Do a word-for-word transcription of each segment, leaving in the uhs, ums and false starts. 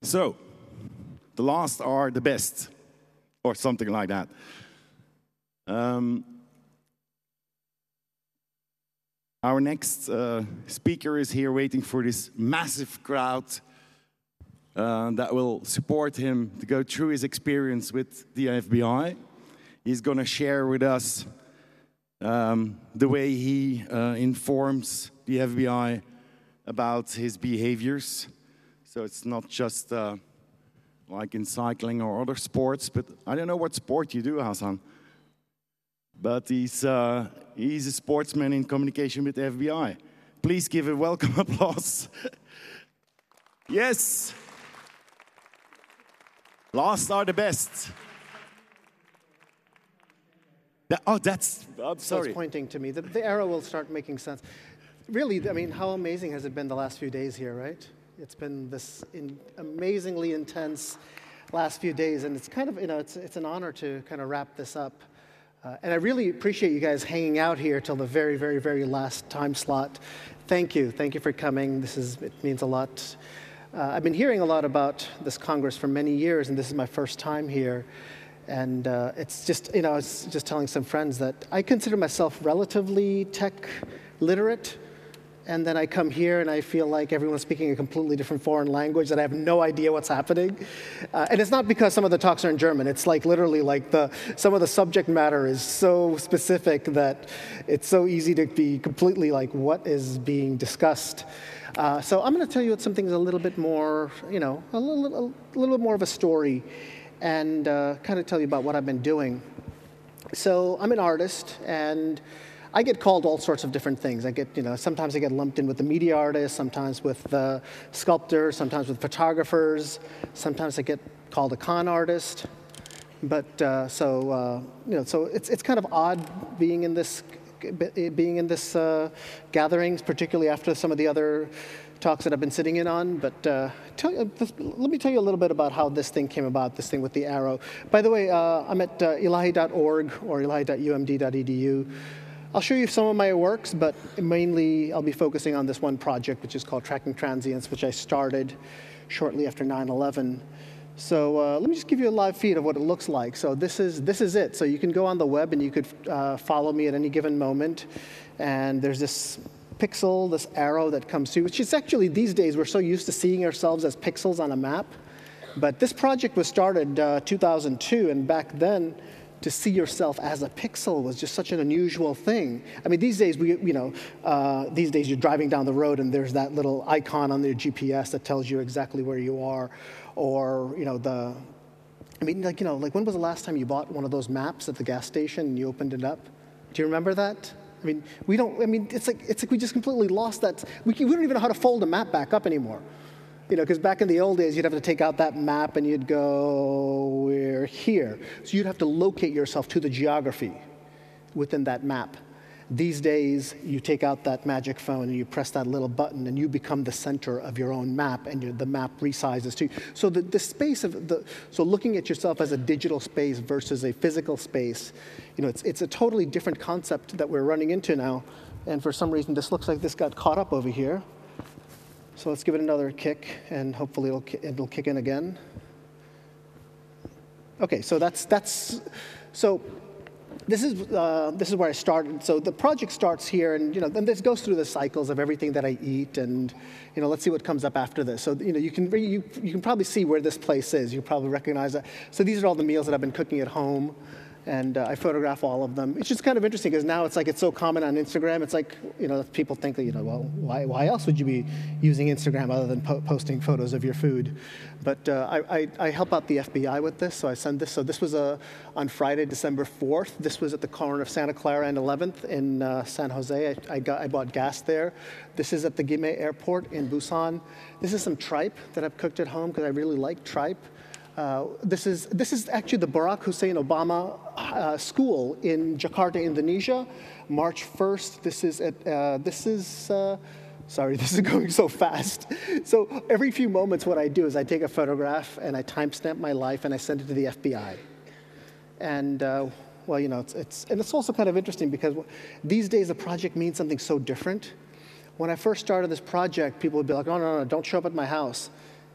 So, the last are the best, or something like that. Um, our next uh, speaker is here waiting for this massive crowd uh, that will support him to go through his experience with the F B I. He's going to share with us um, the way he uh, informs the F B I about his behaviors. So it's not just uh, like in cycling or other sports, but I don't know what sport you do, Hassan. But he's, uh, he's a sportsman in communication with the F B I. Please give a welcome applause. Yes. Last are the best. That, oh, that's, I'm sorry. So it's pointing to me. The, the arrow will start making sense. Really, I mean, how amazing has it been the last few days here, right? It's been this in amazingly intense last few days, and it's kind of, you know, it's, it's an honor to kind of wrap this up. Uh, and I really appreciate you guys hanging out here till the very, very, very last time slot. Thank you. Thank you for coming. This is, it means a lot. Uh, I've been hearing a lot about this Congress for many years, and this is my first time here. And uh, it's just, you know, I was just telling some friends that I consider myself relatively tech literate. And then I come here and I feel like everyone's speaking a completely different foreign language that I have no idea what's happening. Uh, and it's not because some of the talks are in German. It's like literally like the, some of the subject matter is so specific that it's so easy to be completely like, what is being discussed? Uh, so I'm going to tell you something a little bit more, you know, a little, a little bit more of a story and uh, kind of tell you about what I've been doing. So I'm an artist, and I get called all sorts of different things. I get, you know, sometimes I get lumped in with the media artists, sometimes with the sculptors, sometimes with photographers, sometimes I get called a con artist. But uh, so, uh, you know, so it's it's kind of odd being in this being in this uh, gatherings, particularly after some of the other talks that I've been sitting in on. But uh, tell you, let me tell you a little bit about how this thing came about, this thing with the arrow. By the way, uh, I'm at uh, elahi dot org or elahi dot u m d dot e d u. I'll show you some of my works, but mainly I'll be focusing on this one project, which is called Tracking Transients, which I started shortly after nine eleven. So uh, let me just give you a live feed of what it looks like. So this is, this is it. So you can go on the web and you could uh, follow me at any given moment. And there's this pixel, this arrow that comes through, which is actually, these days, we're so used to seeing ourselves as pixels on a map. But this project was started uh, two thousand two, and back then, to see yourself as a pixel was just such an unusual thing. I mean, these days, we, you know, uh, these days you're driving down the road and there's that little icon on your G P S that tells you exactly where you are, or you know the. I mean, like you know, like when was the last time you bought one of those maps at the gas station and you opened it up? Do you remember that? I mean, we don't. I mean, it's like it's like we just completely lost that. We we don't even know how to fold a map back up anymore. You know, because back in the old days, you'd have to take out that map and you'd go, we're here. So you'd have to locate yourself to the geography within that map. These days, you take out that magic phone and you press that little button and you become the center of your own map, and the map resizes too. So the, the space of the, so looking at yourself as a digital space versus a physical space, you know, it's, it's a totally different concept that we're running into now. And for some reason, this looks like this got caught up over here. So let's give it another kick, and hopefully it'll, it'll kick in again. Okay, so that's, that's so this is, uh, this is where I started. So the project starts here, and you know, then this goes through the cycles of everything that I eat, and you know, let's see what comes up after this. So you know, you can, you, you can probably see where this place is. You probably recognize that. So these are all the meals that I've been cooking at home. And uh, I photograph all of them. It's just kind of interesting because now it's like it's so common on Instagram. It's like, you know, people think that, you know, well, why, why else would you be using Instagram other than po posting photos of your food? But uh, I, I, I help out the F B I with this, so I send this. So this was uh, on Friday, December fourth. This was at the corner of Santa Clara and eleventh in uh, San Jose. I, I, got, I bought gas there. This is at the Gime Airport in Busan. This is some tripe that I've cooked at home because I really like tripe. Uh, this is this is actually the Barack Hussein Obama uh, School in Jakarta, Indonesia, March first. This is at uh, this is uh, sorry, this is going so fast. So every few moments, what I do is I take a photograph and I timestamp my life and I send it to the F B I. And uh, well, you know, it's, it's and it's also kind of interesting because these days the project means something so different. When I first started this project, people would be like, "Oh no, no, no, don't show up at my house."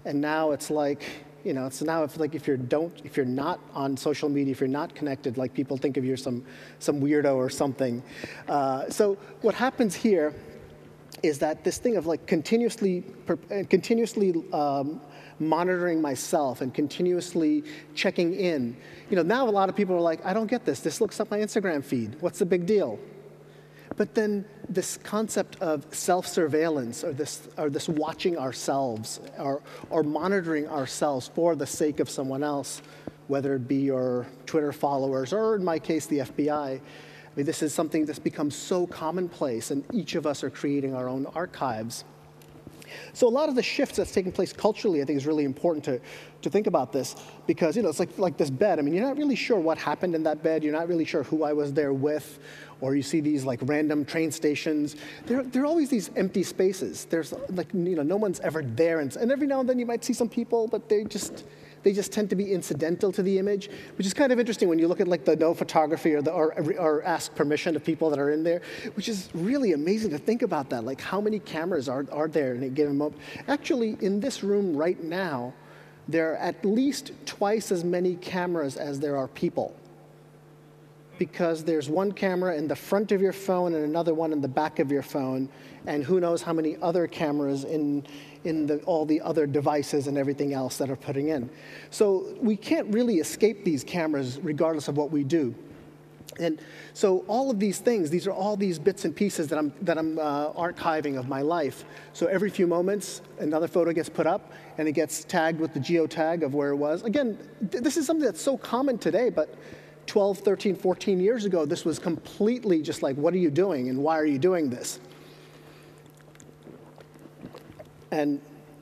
And now it's like, you know, it's now if like if you don't, if you're not on social media, if you're not connected, like people think of you as some some weirdo or something. Uh, so what happens here is that this thing of like continuously, continuously um, monitoring myself and continuously checking in. You know, now a lot of people are like, I don't get this. This looks like my Instagram feed. What's the big deal? But then this concept of self-surveillance, or this, or this watching ourselves, or, or monitoring ourselves for the sake of someone else, whether it be your Twitter followers, or in my case, the F B I. I mean, this is something that's become so commonplace, and each of us are creating our own archives. So a lot of the shifts that's taking place culturally, I think, is really important to, to think about this, because, you know, it's like, like this bed. I mean, you're not really sure what happened in that bed. You're not really sure who I was there with, or you see these like random train stations. There, there are always these empty spaces. There's like, you know, no one's ever there, and, and every now and then you might see some people, but they just, they just tend to be incidental to the image, which is kind of interesting when you look at like the no photography or, the, or, or ask permission of people that are in there, which is really amazing to think about that. Like how many cameras are, are there in a given moment? Actually, in this room right now, there are at least twice as many cameras as there are people, because there's one camera in the front of your phone and another one in the back of your phone, and who knows how many other cameras in, in the, all the other devices and everything else that are putting in. So we can't really escape these cameras regardless of what we do. And so all of these things, these are all these bits and pieces that I'm, that I'm uh, archiving of my life. So every few moments, another photo gets put up, and it gets tagged with the geotag of where it was. Again, th this is something that's so common today, but twelve, thirteen, fourteen years ago, this was completely just like, what are you doing, and why are you doing this? And,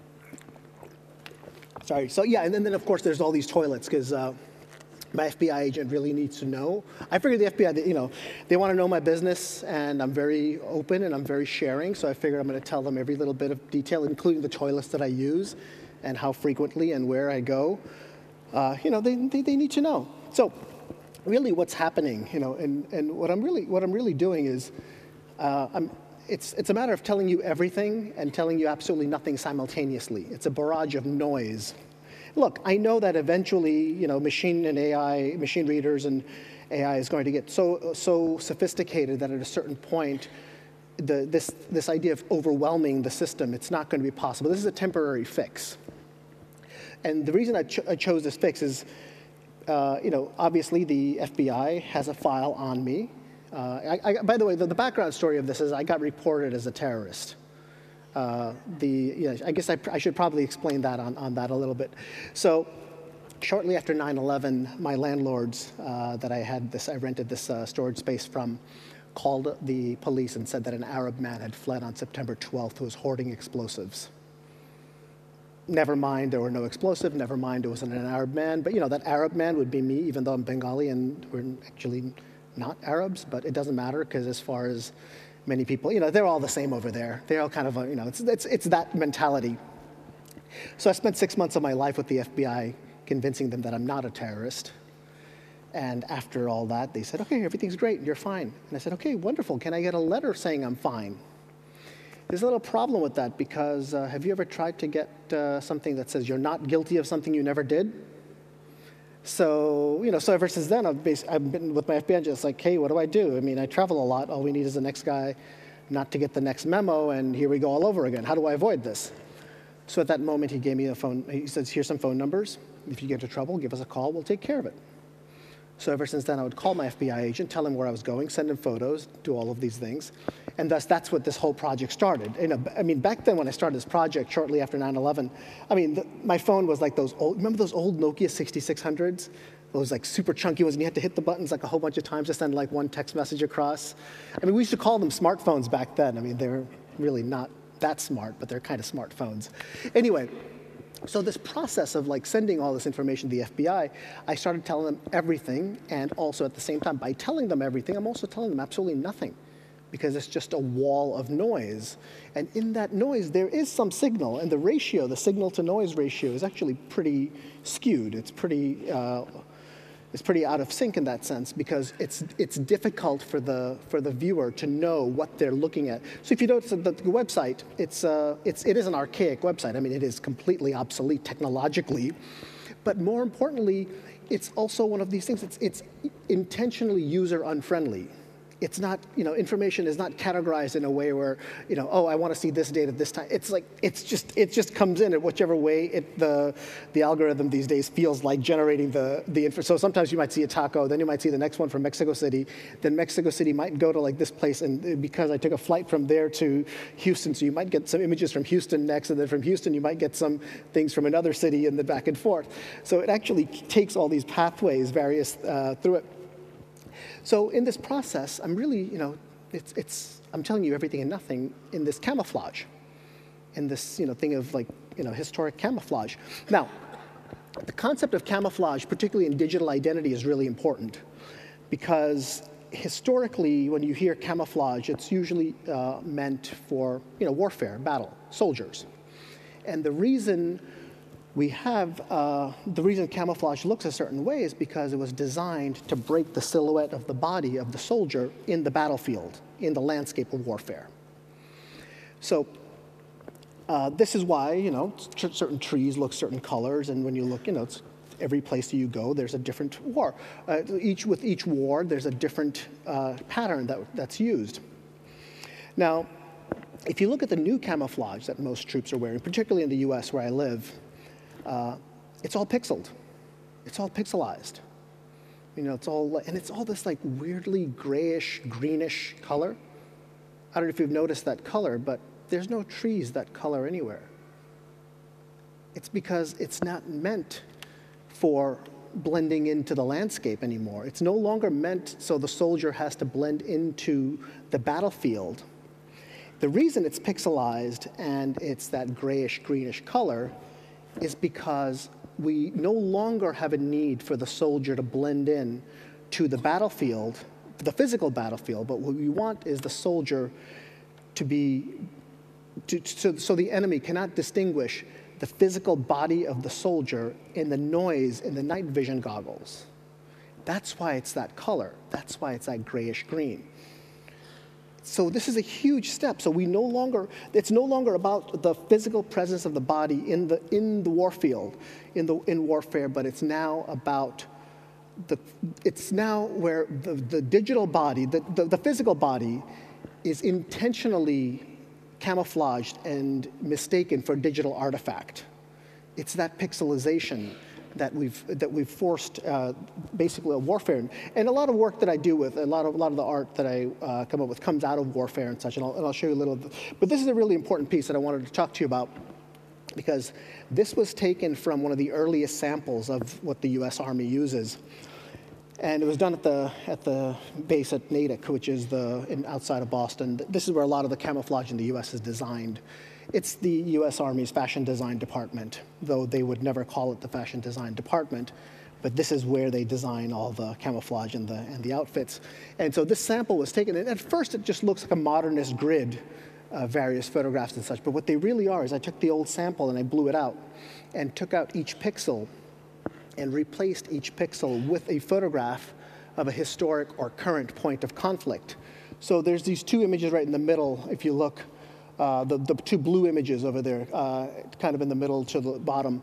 sorry, so yeah, and then, then of course there's all these toilets, because uh, my F B I agent really needs to know. I figured the F B I, you know, they want to know my business, and I'm very open and I'm very sharing, so I figured I'm going to tell them every little bit of detail, including the toilets that I use and how frequently and where I go. Uh, you know, they, they, they need to know. So really what's happening, you know, and, and what I'm really, what I'm really doing is, uh, I'm, it's, it's a matter of telling you everything and telling you absolutely nothing simultaneously. It's a barrage of noise. Look, I know that eventually, you know, machine and A I, machine readers and A I is going to get so, so sophisticated that at a certain point, the, this, this idea of overwhelming the system, it's not going to be possible. This is a temporary fix. And the reason I, ch I chose this fix is, uh, you know, obviously the F B I has a file on me. Uh, I, I, by the way, the, the background story of this is I got reported as a terrorist. Uh, the, you know, I guess I, I should probably explain that on, on that a little bit. So shortly after nine eleven, my landlords uh, that I had this, I rented this uh, storage space from, called the police and said that an Arab man had fled on September twelfth who was hoarding explosives. Never mind, there were no explosives. Never mind, it wasn't an Arab man. But you know, that Arab man would be me, even though I'm Bengali and we're actually not Arabs. But it doesn't matter, because as far as many people, you know, they're all the same over there. They're all kind of, you know, it's, it's, it's that mentality. So I spent six months of my life with the F B I convincing them that I'm not a terrorist. And after all that, they said, okay, everything's great, you're fine. And I said, okay, wonderful, can I get a letter saying I'm fine? There's a little problem with that, because uh, have you ever tried to get uh, something that says you're not guilty of something you never did? So, you know, so ever since then, I've, I've been with my F B I just like, hey, what do I do? I mean, I travel a lot. All we need is the next guy not to get the next memo, and here we go all over again. How do I avoid this? So at that moment, he gave me a phone. He says, here's some phone numbers. If you get into trouble, give us a call. We'll take care of it. So ever since then, I would call my F B I agent, tell him where I was going, send him photos, do all of these things. And thus, that's what this whole project started. You know, I mean, back then when I started this project, shortly after nine eleven, I mean, the, my phone was like those old, remember those old Nokia sixty-six hundreds? Those like super chunky ones, and you had to hit the buttons like a whole bunch of times to send like one text message across. I mean, we used to call them smartphones back then. I mean, they were really not that smart, but they're kind of smartphones. Anyway. So this process of like sending all this information to the F B I, I started telling them everything, and also at the same time, by telling them everything, I'm also telling them absolutely nothing, because it's just a wall of noise. And in that noise, there is some signal, and the ratio, the signal to noise ratio, is actually pretty skewed. It's pretty, uh, is pretty out of sync in that sense, because it's it's difficult for the for the viewer to know what they're looking at. So if you notice the, the website, it's uh, it's it is an archaic website. I mean, it is completely obsolete technologically, but more importantly, it's also one of these things. It's it's intentionally user unfriendly. It's not, you know, information is not categorized in a way where, you know, oh, I want to see this date at this time. It's like, it's just, it just comes in at whichever way it, the the algorithm these days feels like generating the, the info. So sometimes you might see a taco, then you might see the next one from Mexico City, then Mexico City might go to like this place, and because I took a flight from there to Houston, so you might get some images from Houston next, and then from Houston you might get some things from another city, and then back and forth. So it actually takes all these pathways, various, uh, through it. So in this process, I'm really, you know, it's, it's, I'm telling you everything and nothing in this camouflage, in this, you know, thing of like, you know, historic camouflage. Now, the concept of camouflage, particularly in digital identity, is really important, because historically, when you hear camouflage, it's usually uh, meant for, you know, warfare, battle, soldiers. And the reason we have, uh, the reason camouflage looks a certain way is because it was designed to break the silhouette of the body of the soldier in the battlefield, in the landscape of warfare. So uh, this is why, you know, certain trees look certain colors, and when you look, you know, it's every place you go, there's a different war. Uh, each, with each war, there's a different uh, pattern that, that's used. Now, if you look at the new camouflage that most troops are wearing, particularly in the U S where I live, Uh, it's all pixeled. It's all pixelized. You know, it's all, and it's all this like weirdly grayish, greenish color. I don't know if you've noticed that color, but there's no trees that color anywhere. It's because it's not meant for blending into the landscape anymore. It's no longer meant so the soldier has to blend into the battlefield. The reason it's pixelized and it's that grayish, greenish color is because we no longer have a need for the soldier to blend in to the battlefield, the physical battlefield, but what we want is the soldier to be, to, so, so the enemy cannot distinguish the physical body of the soldier in the noise in the night vision goggles. That's why it's that color. That's why it's that grayish green. So this is a huge step. So we no longer, it's no longer about the physical presence of the body in the in the war field, in the in warfare, but it's now about the, it's now where the, the digital body, the, the, the physical body is intentionally camouflaged and mistaken for a digital artifact. It's that pixelization that we've that we've forced uh, basically a warfare, and a lot of work that I do with a lot of a lot of the art that I uh, come up with comes out of warfare and such, and I'll, and I'll show you a little. But this is a really important piece that I wanted to talk to you about, because this was taken from one of the earliest samples of what the U S Army uses, and it was done at the at the base at Natick, which is the in, outside of Boston. This is where a lot of the camouflage in the U S is designed. It's the U S Army's fashion design department, though they would never call it the fashion design department. But this is where they design all the camouflage and the, and the outfits. And so this sample was taken, and at first it just looks like a modernist grid, uh, various photographs and such. But what they really are is I took the old sample and I blew it out and took out each pixel and replaced each pixel with a photograph of a historic or current point of conflict. So there's these two images right in the middle, if you look. Uh, the, the two blue images over there, uh, kind of in the middle to the bottom,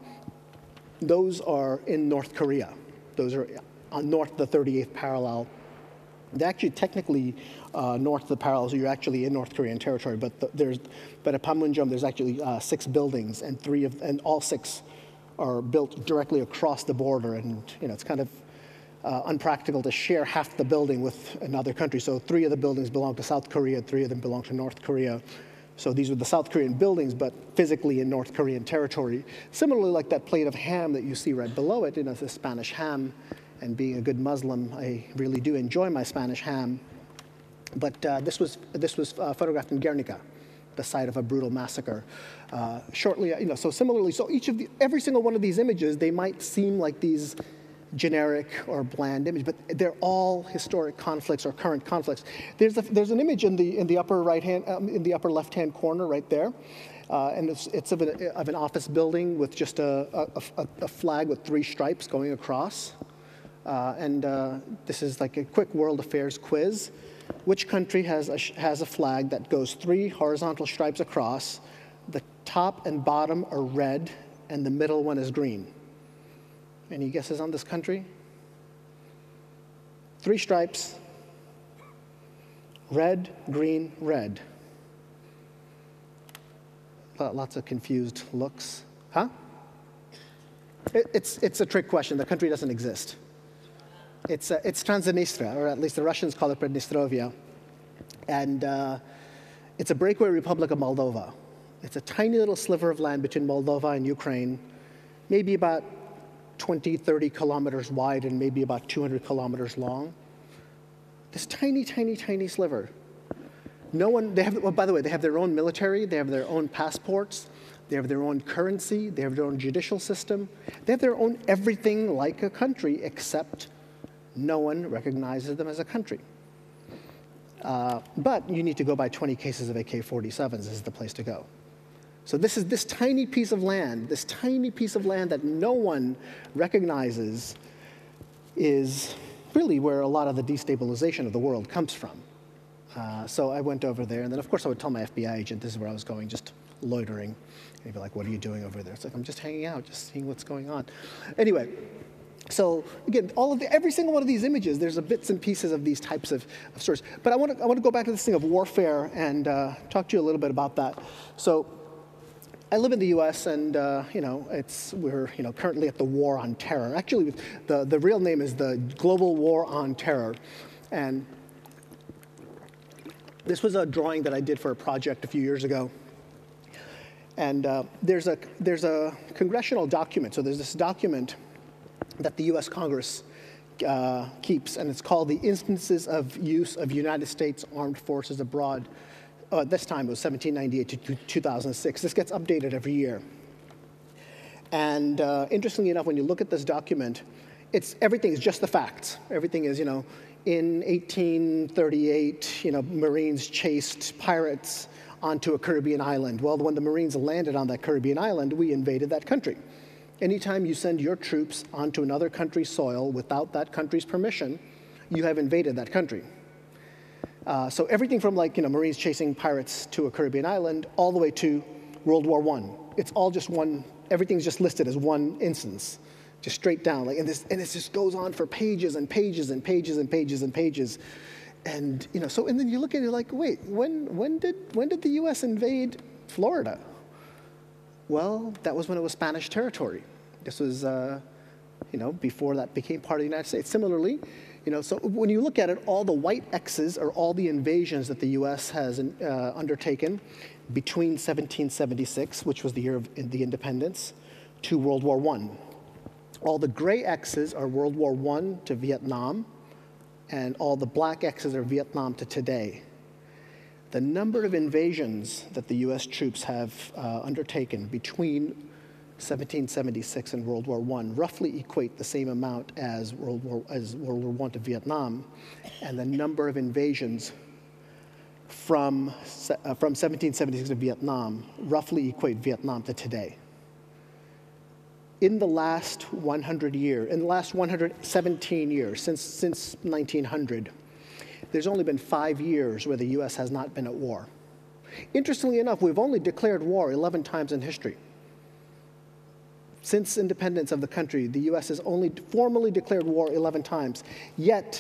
those are in North Korea. Those are on north of the thirty-eighth parallel. They're actually technically uh, north of the parallel, so you're actually in North Korean territory. But the, there's, but at Panmunjom, there's actually uh, six buildings, and three of, and all six are built directly across the border. And you know, it's kind of uh, unpractical to share half the building with another country. So three of the buildings belong to South Korea, three of them belong to North Korea. So these are the South Korean buildings, but physically in North Korean territory. Similarly, like that plate of ham that you see right below it, you know, it's a Spanish ham. And being a good Muslim, I really do enjoy my Spanish ham. But uh, this was this was uh, photographed in Guernica, the site of a brutal massacre. Uh, shortly, you know, so similarly, so each of the every single one of these images, they might seem like these generic or bland image, but they're all historic conflicts or current conflicts. There's a, there's an image in the in the upper right hand um, in the upper left hand corner right there, uh, and it's it's of an of an office building with just a a, a, a flag with three stripes going across. Uh, and uh, this is like a quick world affairs quiz. Which country has a, has a flag that goes three horizontal stripes across? The top and bottom are red, and the middle one is green. Any guesses on this country? Three stripes, red, green, red. Lots of confused looks. Huh? It, it's, it's a trick question. The country doesn't exist. It's, uh, it's Transnistria, or at least the Russians call it Pridnestrovia. And uh, it's a breakaway republic of Moldova. It's a tiny little sliver of land between Moldova and Ukraine, maybe about twenty, thirty kilometers wide and maybe about two hundred kilometers long. This tiny, tiny, tiny sliver. No one, they have, well, by the way, they have their own military, they have their own passports, they have their own currency, they have their own judicial system. They have their own everything like a country, except no one recognizes them as a country. Uh, but you need to go buy twenty cases of A K forty-sevens. This is the place to go. So this is this tiny piece of land, this tiny piece of land that no one recognizes is really where a lot of the destabilization of the world comes from. Uh, so I went over there, and then of course I would tell my F B I agent this is where I was going, just loitering. And he'd be like, what are you doing over there? It's like, I'm just hanging out, just seeing what's going on. Anyway. So again, all of the, every single one of these images, there's a bits and pieces of these types of, of stories. But I want to I want to go back to this thing of warfare and uh, talk to you a little bit about that. So I live in the U S and uh, you know it's we're you know currently at the war on terror. Actually, the the real name is the Global War on Terror, and this was a drawing that I did for a project a few years ago. And uh, there's a there's a congressional document. So there's this document that the U S Congress uh, keeps, and it's called the Instances of Use of United States Armed Forces Abroad. Uh, this time it was seventeen ninety-eight to two thousand six. This gets updated every year. And uh, interestingly enough, when you look at this document, it's everything is just the facts. Everything is, you know, in eighteen thirty-eight, you know, Marines chased pirates onto a Caribbean island. Well, when the Marines landed on that Caribbean island, we invaded that country. Anytime you send your troops onto another country's soil without that country's permission, you have invaded that country. Uh, so everything from like, you know, Marines chasing pirates to a Caribbean island all the way to World War One. It's all just one, everything's just listed as one instance, just straight down. Like, and, this, and this just goes on for pages and pages and pages and pages and pages. And, you know, so, and then you look at it like, wait, when, when, did, when did the U S invade Florida? Well, that was when it was Spanish territory. This was, uh, you know, before that became part of the United States. Similarly, you know, so when you look at it, all the white X's are all the invasions that the U S has uh, undertaken between seventeen seventy-six, which was the year of the independence, to World War One. All the gray X's are World War One to Vietnam, and all the black X's are Vietnam to today. The number of invasions that the U S troops have uh, undertaken between seventeen seventy-six and World War One roughly equate the same amount as World War, as World War One to Vietnam, and the number of invasions from, uh, from seventeen seventy-six to Vietnam roughly equate Vietnam to today. In the last one hundred years, in the last one hundred seventeen years, since, since nineteen hundred, there's only been five years where the U S has not been at war. Interestingly enough, we've only declared war eleven times in history. Since independence of the country, the U S has only formally declared war eleven times. Yet,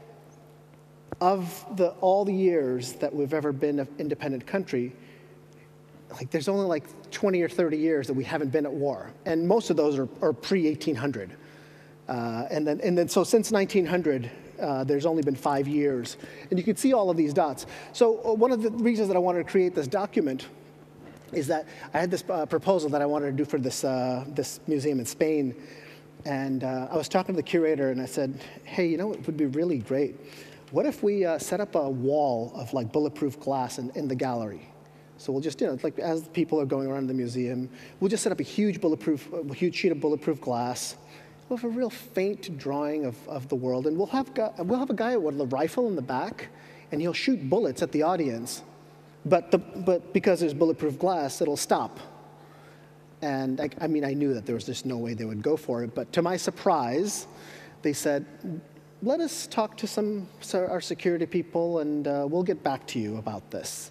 of the, all the years that we've ever been an independent country, like there's only like twenty or thirty years that we haven't been at war. And most of those are, are pre eighteen hundred. Uh, and, then, and then, so since nineteen hundred, Uh, there's only been five years. And you can see all of these dots. So uh, one of the reasons that I wanted to create this document is that I had this uh, proposal that I wanted to do for this, uh, this museum in Spain. And uh, I was talking to the curator, and I said, hey, you know, it would be really great. What if we uh, set up a wall of like bulletproof glass in, in the gallery? So we'll just, you know, like as people are going around the museum, we'll just set up a huge bulletproof, a huge sheet of bulletproof glass. We'll have a real faint drawing of, of the world, and we'll have, we'll have a guy with a rifle in the back, and he'll shoot bullets at the audience. But, the, but because there's bulletproof glass, it'll stop. And I, I mean, I knew that there was just no way they would go for it, but to my surprise, they said, let us talk to some our security people, and uh, we'll get back to you about this.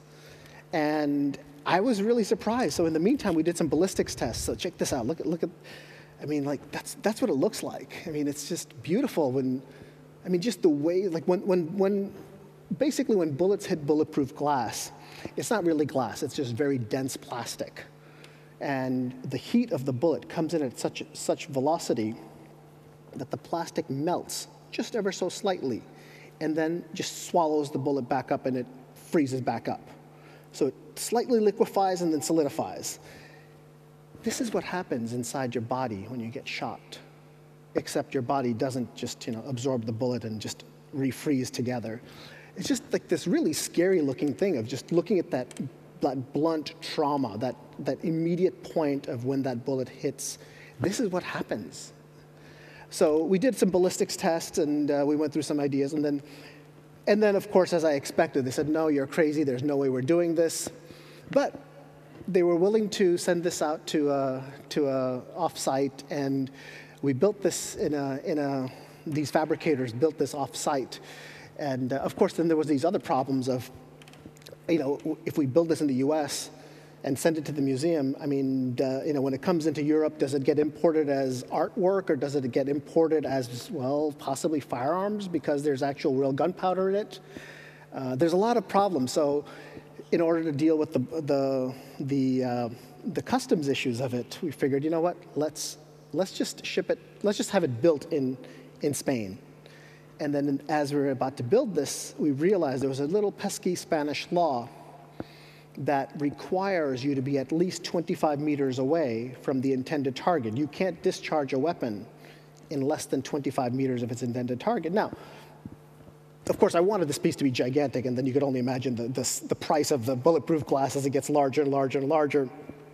And I was really surprised. So in the meantime, we did some ballistics tests. So check this out. Look at, look at, I mean, like, that's, that's what it looks like. I mean, it's just beautiful when, I mean, just the way, like, when, when, when basically when bullets hit bulletproof glass, it's not really glass. It's just very dense plastic. And the heat of the bullet comes in at such, such velocity that the plastic melts just ever so slightly, and then just swallows the bullet back up, and it freezes back up. So it slightly liquefies and then solidifies. This is what happens inside your body when you get shot, except your body doesn't just, you know, absorb the bullet and just refreeze together. It's just like this really scary looking thing of just looking at that, that blunt trauma, that, that immediate point of when that bullet hits. This is what happens. So we did some ballistics tests, and uh, we went through some ideas, and then, and then, of course, as I expected, they said, no, you're crazy, there's no way we're doing this. But they were willing to send this out to a, to a off-site, and we built this in a, in a, these fabricators built this off-site. And uh, of course, then there was these other problems of, you know, if we build this in the U S and send it to the museum, I mean, uh, you know, when it comes into Europe, does it get imported as artwork, or does it get imported as, well, possibly firearms because there's actual real gunpowder in it? Uh, there's a lot of problems. So in order to deal with the, the, the, uh, the customs issues of it, we figured, you know what, let's, let's just ship it, let's just have it built in, in Spain. And then as we were about to build this, we realized there was a little pesky Spanish law that requires you to be at least twenty-five meters away from the intended target. You can't discharge a weapon in less than twenty-five meters of its intended target. Now, of course, I wanted this piece to be gigantic, and then you could only imagine the, the, the price of the bulletproof glass as it gets larger and larger and larger.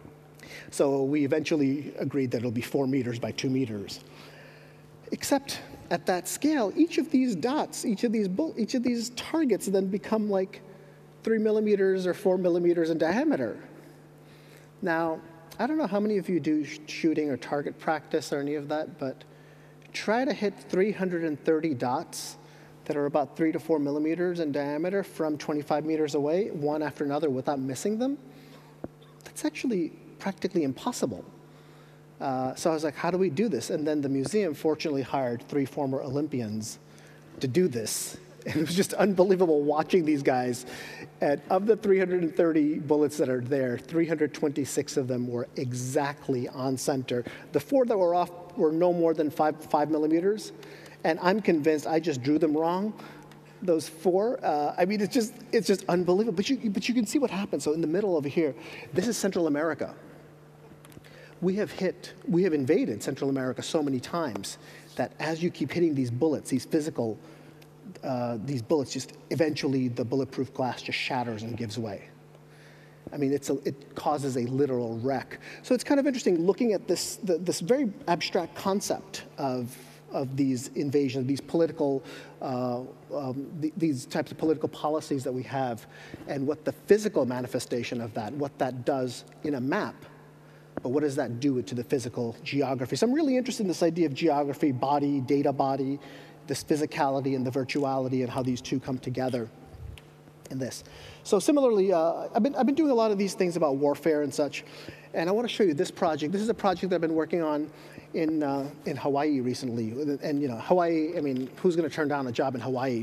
So we eventually agreed that it'll be four meters by two meters. Except at that scale, each of these dots, each of these, each of these targets then become like three millimeters or four millimeters in diameter. Now, I don't know how many of you do sh shooting or target practice or any of that, but try to hit three hundred thirty dots that are about three to four millimeters in diameter from twenty-five meters away, one after another, without missing them. That's actually practically impossible. Uh, so I was like, how do we do this? And then the museum fortunately hired three former Olympians to do this. And it was just unbelievable watching these guys. And of the three hundred thirty bullets that are there, three hundred twenty-six of them were exactly on center. The four that were off were no more than five, five millimeters. And I'm convinced I just drew them wrong, those four. Uh, I mean, it's just, it's just unbelievable. But you, but you can see what happens. So in the middle over here, this is Central America. We have hit, we have invaded Central America so many times that as you keep hitting these bullets, these physical Uh, these bullets, just eventually the bulletproof glass just shatters and gives way. I mean, it's a, it causes a literal wreck. So it's kind of interesting looking at this, the, this very abstract concept of, of these invasions, these political, uh, um, th these types of political policies that we have, and what the physical manifestation of that, what that does in a map. But what does that do to the physical geography? So I'm really interested in this idea of geography, body, data body, this physicality and the virtuality, and how these two come together in this. So similarly, uh, I've, been, I've been doing a lot of these things about warfare and such, and I want to show you this project. This is a project that I've been working on in, uh, in Hawaii recently. And you know, Hawaii, I mean, who's going to turn down a job in Hawaii?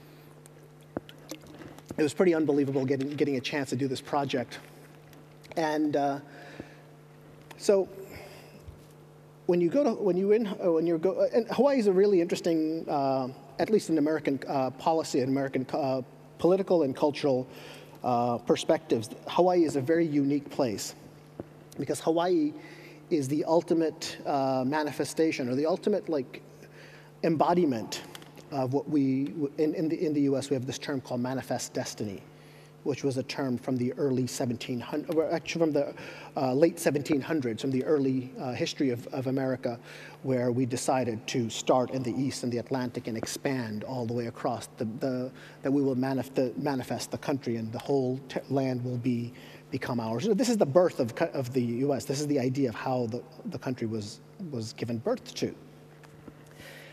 It was pretty unbelievable getting, getting a chance to do this project. And uh, so, when you go to, when you in, when you're go, and Hawaii is a really interesting, uh, at least in American uh, policy and American uh, political and cultural uh, perspectives, Hawaii is a very unique place because Hawaii is the ultimate uh, manifestation, or the ultimate like embodiment of what we, in, in, the, in the U S we have this term called manifest destiny, which was a term from the early seventeen hundreds, or actually from the uh, late seventeen hundreds, from the early uh, history of, of America, where we decided to start in the East and the Atlantic and expand all the way across, the, the, that we will manif the, manifest the country and the whole land will be, become ours. This is the birth of, of the U S. This is the idea of how the, the country was, was given birth to.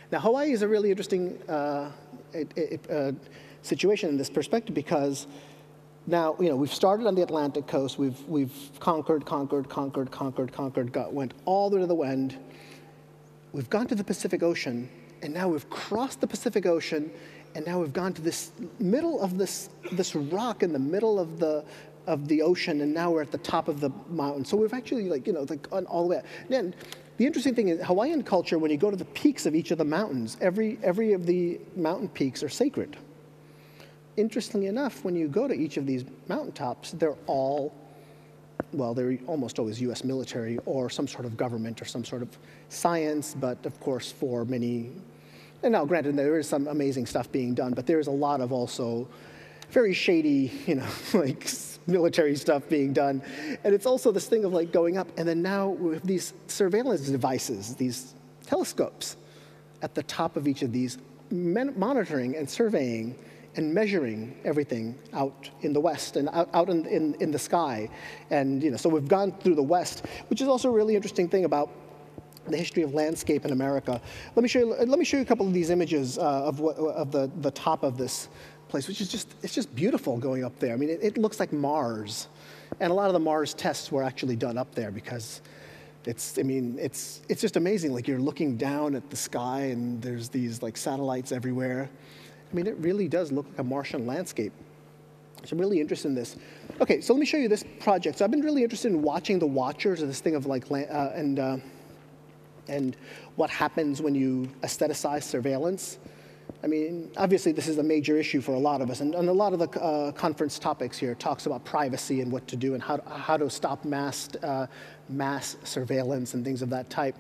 Now, Hawaii is a really interesting uh, it, it, uh, situation in this perspective because now, you know, we've started on the Atlantic coast. We've, we've conquered, conquered, conquered, conquered, conquered, got, went all the way to the end. We've gone to the Pacific Ocean, and now we've crossed the Pacific Ocean, and now we've gone to this middle of this, this rock in the middle of the, of the ocean, and now we're at the top of the mountain. So we've actually, like, you know, like on all the way. And the interesting thing is Hawaiian culture, when you go to the peaks of each of the mountains, every, every of the mountain peaks are sacred. Interestingly enough, when you go to each of these mountaintops, they're all, well, they're almost always U S military or some sort of government or some sort of science, but of course for many, and now granted there is some amazing stuff being done, but there is a lot of also very shady, you know, like military stuff being done. And it's also this thing of like going up, and then now with these surveillance devices, these telescopes at the top of each of these, monitoring and surveying and measuring everything out in the west and out, out in, in, in the sky. And you know, so we've gone through the west, which is also a really interesting thing about the history of landscape in America. Let me show you, let me show you a couple of these images uh, of, what, of the, the top of this place, which is just, it's just beautiful going up there. I mean, it, it looks like Mars. And a lot of the Mars tests were actually done up there because it's, I mean, it's, it's just amazing. Like you're looking down at the sky and there's these like satellites everywhere. I mean, it really does look like a Martian landscape. So I'm really interested in this. Okay, so let me show you this project. So I've been really interested in watching the watchers of this thing of like, uh, and, uh, and what happens when you aestheticize surveillance. I mean, obviously this is a major issue for a lot of us, and, and a lot of the uh, conference topics here talks about privacy and what to do and how to, how to stop mass, uh, mass surveillance and things of that type.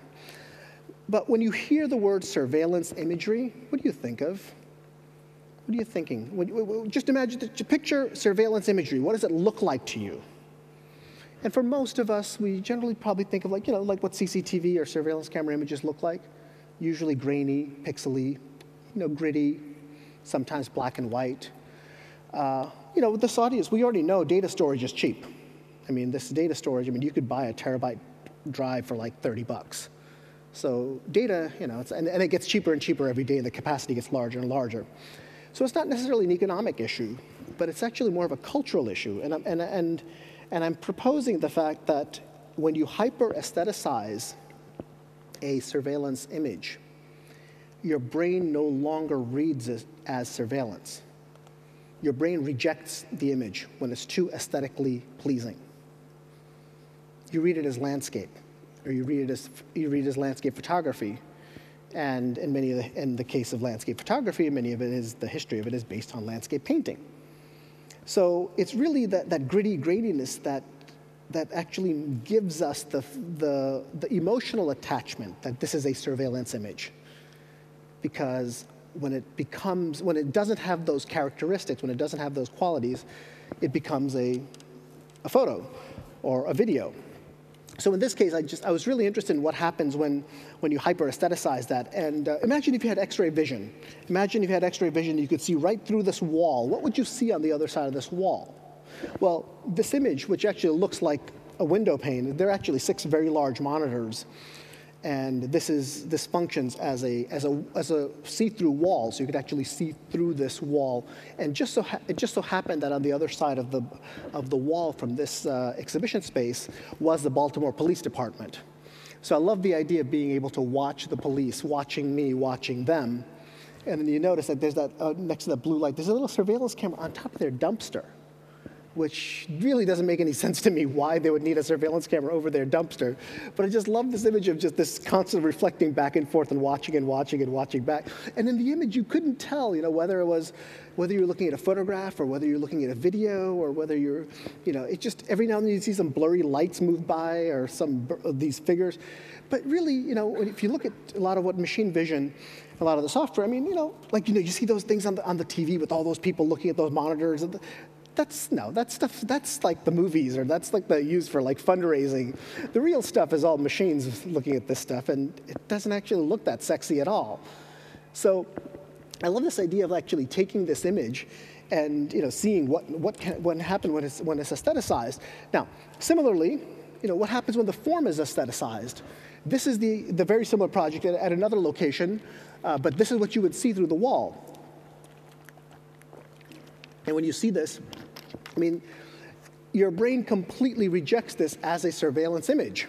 But when you hear the word surveillance imagery, what do you think of? What are you thinking? Just imagine, picture surveillance imagery. What does it look like to you? And for most of us, we generally probably think of like, you know, like what C C T V or surveillance camera images look like. Usually grainy, pixely, you know, gritty, sometimes black and white. Uh, you know, with this audience, we already know data storage is cheap. I mean, this data storage, I mean, you could buy a terabyte drive for like thirty bucks. So data, you know, it's, and, and it gets cheaper and cheaper every day, and the capacity gets larger and larger. So it's not necessarily an economic issue, but it's actually more of a cultural issue. And, and, and, and I'm proposing the fact that when you hyper-aestheticize a surveillance image, your brain no longer reads it as surveillance. Your brain rejects the image when it's too aesthetically pleasing. You read it as landscape, or you read it as, you read it as landscape photography. And in many of the, in the case of landscape photography, many of it is, the history of it is based on landscape painting. So it's really that, that gritty graininess that, that actually gives us the, the, the emotional attachment that this is a surveillance image. Because when it becomes, when it doesn't have those characteristics, when it doesn't have those qualities, it becomes a, a photo or a video. So in this case, I just I was really interested in what happens when, when you hyper-aestheticize that. And uh, imagine if you had X-ray vision. Imagine if you had X-ray vision, you could see right through this wall. What would you see on the other side of this wall? Well, this image, which actually looks like a window pane, they're actually six very large monitors. And this is this functions as a as a as a see-through wall, so you could actually see through this wall. And just so ha it just so happened that on the other side of the of the wall from this uh, exhibition space was the Baltimore Police Department. So I love the idea of being able to watch the police, watching me, watching them. And then you notice that there's that uh, next to that blue light, there's a little surveillance camera on top of their dumpster, which really doesn't make any sense to me why they would need a surveillance camera over their dumpster. But I just love this image of just this constant reflecting back and forth and watching and watching and watching back. And in the image, you couldn't tell, you know, whether it was, whether you're looking at a photograph or whether you're looking at a video or whether you're, you know, it just, every now and then you see some blurry lights move by or some of these figures. But really, you know, if you look at a lot of what machine vision, a lot of the software, I mean, you know, like, you know, you see those things on the, on the T V with all those people looking at those monitors. And the, That's, no, that's stuff, that's like the movies, or that's like the used for like fundraising. The real stuff is all machines looking at this stuff, and it doesn't actually look that sexy at all. So I love this idea of actually taking this image and, you know, seeing what, what can what happen when it's, when it's aestheticized. Now, similarly, you know, what happens when the form is aestheticized? This is the, the very similar project at, at another location, uh, but this is what you would see through the wall. And when you see this, I mean, your brain completely rejects this as a surveillance image.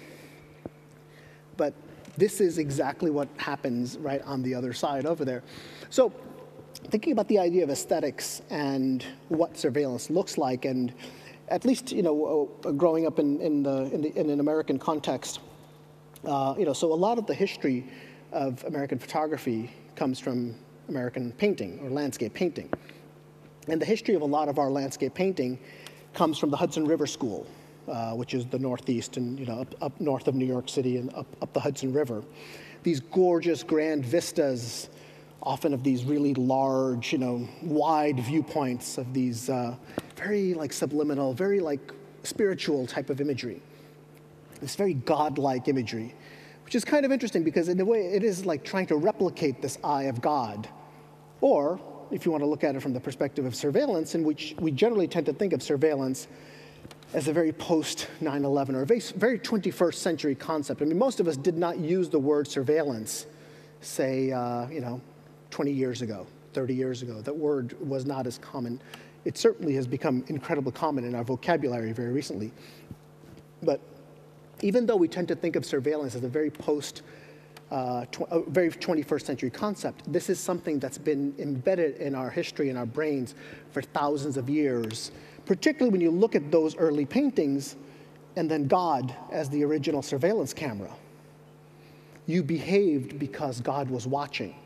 But this is exactly what happens right on the other side over there. So thinking about the idea of aesthetics and what surveillance looks like, and at least, you know, growing up in, in, the, in, the, in an American context, uh, you know, so a lot of the history of American photography comes from American painting or landscape painting. And the history of a lot of our landscape painting comes from the Hudson River School, uh, which is the Northeast and, you know, up, up north of New York City and up, up the Hudson River. These gorgeous grand vistas, often of these really large, you know, wide viewpoints of these uh, very like subliminal, very like spiritual type of imagery. This very godlike imagery, which is kind of interesting because in a way it is like trying to replicate this eye of God. Or, if you want to look at it from the perspective of surveillance, in which we generally tend to think of surveillance as a very post nine eleven or a very, very twenty-first century concept. I mean, most of us did not use the word surveillance, say, uh, you know, twenty years ago, thirty years ago. That word was not as common. It certainly has become incredibly common in our vocabulary very recently. But even though we tend to think of surveillance as a very post, uh, tw a very twenty-first century concept, this is something that's been embedded in our history, in our brains for thousands of years, particularly when you look at those early paintings and then God as the original surveillance camera. You behaved because God was watching.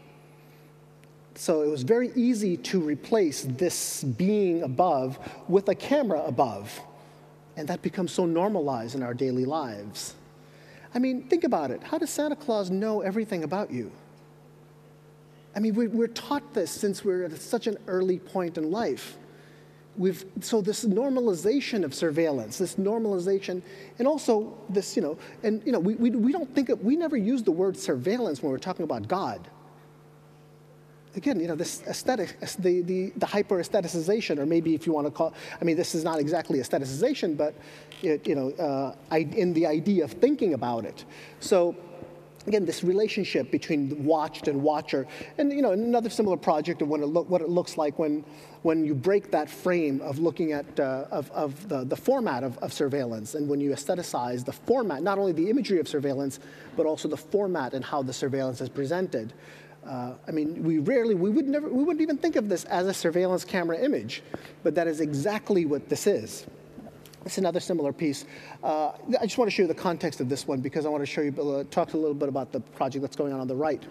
So it was very easy to replace this being above with a camera above. And that becomes so normalized in our daily lives. I mean, think about it. How does Santa Claus know everything about you? I mean, we, we're taught this since we're at such an early point in life. We've, so this normalization of surveillance, this normalization, and also this, you know, and you know, we, we, we don't think of, we never use the word surveillance when we're talking about God. Again, you know, this aesthetic, the, the, the hyper-aestheticization, or maybe if you want to call, I mean, this is not exactly aestheticization, but, it, you know, uh, I, in the idea of thinking about it. So, again, this relationship between watched and watcher, and, you know, another similar project of what it, lo what it looks like when, when you break that frame of looking at, uh, of, of the, the format of, of surveillance, and when you aestheticize the format, not only the imagery of surveillance, but also the format and how the surveillance is presented. Uh, I mean, we rarely, we would never, we wouldn't even think of this as a surveillance camera image, but that is exactly what this is. It's another similar piece. Uh, I just want to show you the context of this one because I want to show you, uh, talk a little bit about the project that's going on on the right.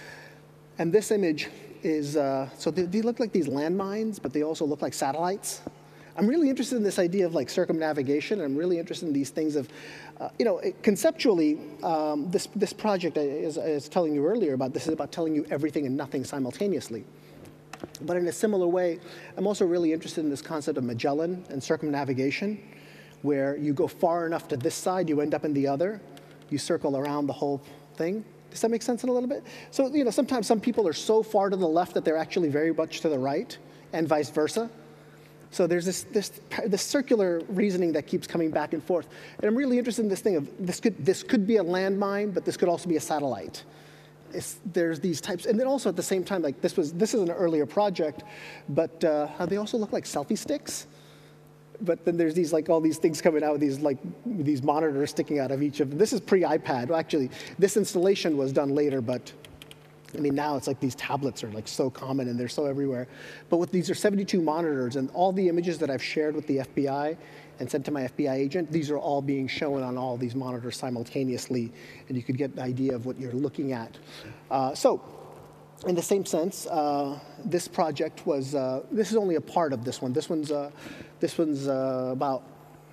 And this image is, uh, so they, they look like these landmines, but they also look like satellites. I'm really interested in this idea of like circumnavigation. I'm really interested in these things of, uh, you know, it, conceptually, um, this, this project, as I was telling you earlier about, this is about telling you everything and nothing simultaneously. But in a similar way, I'm also really interested in this concept of Magellan and circumnavigation, where you go far enough to this side, you end up in the other, you circle around the whole thing. Does that make sense in a little bit? So, you know, sometimes some people are so far to the left that they're actually very much to the right, and vice versa. So there's this, this, this circular reasoning that keeps coming back and forth. And I'm really interested in this thing of, this could, this could be a landmine, but this could also be a satellite. It's, there's these types, and then also at the same time, like this was, this is an earlier project, but uh, they also look like selfie sticks. But then there's these, like, all these things coming out with these, like, these monitors sticking out of each of them. This is pre-iPad. Well, actually, this installation was done later, but I mean, now it's like these tablets are like so common and they're so everywhere. But with these are seventy-two monitors, and all the images that I've shared with the F B I and sent to my F B I agent, these are all being shown on all these monitors simultaneously, and you could get an idea of what you're looking at. Uh, so, in the same sense, uh, this project was, uh, this is only a part of this one. This one's, uh, this one's uh, about,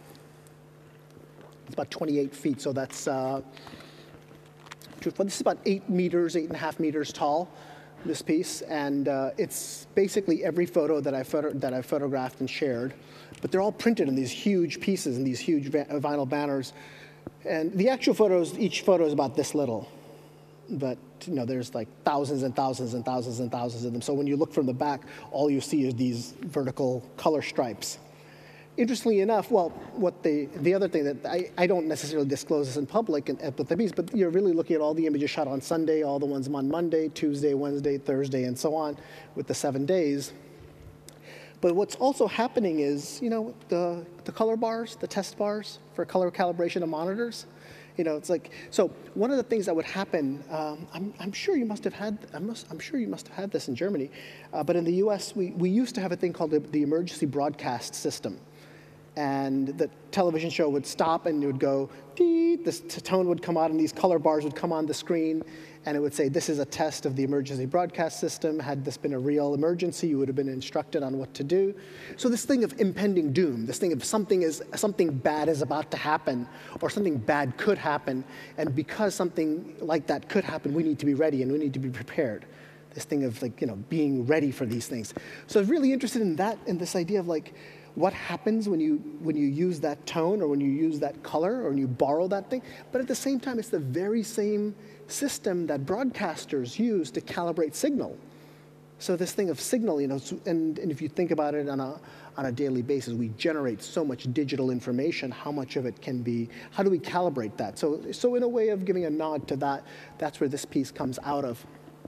it's about twenty-eight feet, so that's, uh, this is about eight meters, eight and a half meters tall, this piece, and uh, it's basically every photo that I photo that I photographed and shared, but they're all printed in these huge pieces and these huge vinyl banners, and the actual photos, each photo is about this little, but you know, there's like thousands and thousands and thousands and thousands of them. So when you look from the back, all you see is these vertical color stripes. interestingly enough, well, what the, the other thing that I, I don't necessarily disclose this in public and, with the piece, but you're really looking at all the images shot on Sunday, all the ones on Monday, Tuesday, Wednesday, Thursday, and so on, with the seven days. But what's also happening is, you know, the, the color bars, the test bars for color calibration of monitors, you know, it's like, so one of the things that would happen, um, I'm, I'm sure you must have had, I'm, must, I'm sure you must have had this in Germany, uh, but in the U S, we, we used to have a thing called the, the emergency broadcast system. And the television show would stop and it would go, dee, this tone would come out and these color bars would come on the screen and it would say, this is a test of the emergency broadcast system. Had this been a real emergency, you would have been instructed on what to do. So this thing of impending doom, this thing of something is something bad is about to happen or something bad could happen, and because something like that could happen, we need to be ready and we need to be prepared. This thing of like, you know, being ready for these things. So I was really interested in that, in this idea of like, what happens when you, when you use that tone or when you use that color or when you borrow that thing. But at the same time, it's the very same system that broadcasters use to calibrate signal. So this thing of signal, you know, and, and if you think about it on a, on a daily basis, we generate so much digital information. How much of it can be, how do we calibrate that? So, so in a way of giving a nod to that, that's where this piece comes out of.